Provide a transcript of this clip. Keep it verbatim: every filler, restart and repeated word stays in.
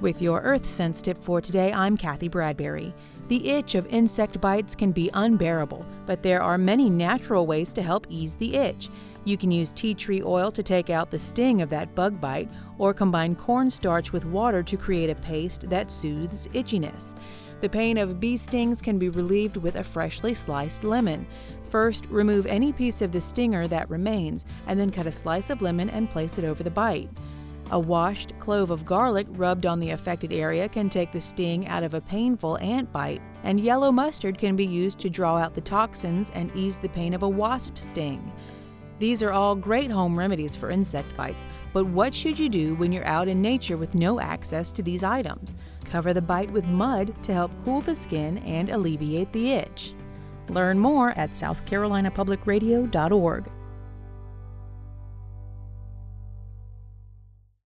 With your Earth Sense tip for today, I'm Kathy Bradbury. The itch of insect bites can be unbearable, but there are many natural ways to help ease the itch. You can use tea tree oil to take out the sting of that bug bite, or combine cornstarch with water to create a paste that soothes itchiness. The pain of bee stings can be relieved with a freshly sliced lemon. First, remove any piece of the stinger that remains, and then cut a slice of lemon and place it over the bite. A washed clove of garlic rubbed on the affected area can take the sting out of a painful ant bite, and yellow mustard can be used to draw out the toxins and ease the pain of a wasp sting. These are all great home remedies for insect bites, but what should you do when you're out in nature with no access to these items? Cover the bite with mud to help cool the skin and alleviate the itch. Learn more at south carolina public radio dot org.